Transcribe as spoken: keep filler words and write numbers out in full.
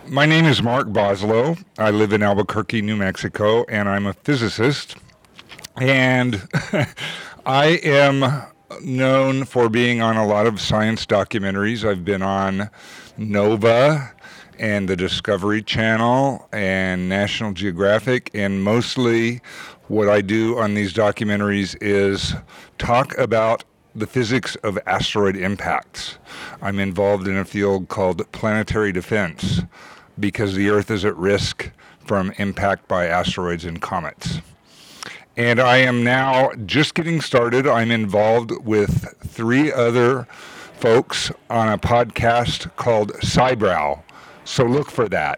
My name is Mark Boslow. I live in Albuquerque, New Mexico, and I'm a physicist. And I am known for being on a lot of science documentaries. I've been on Nova and the Discovery Channel and National Geographic, and mostly what I do on these documentaries is talk about the physics of asteroid impacts. I'm involved in a field called planetary defense because the Earth is at risk from impact by asteroids and comets. And I am now just getting started. I'm involved with three other folks on a podcast called Cybrow. So look for that.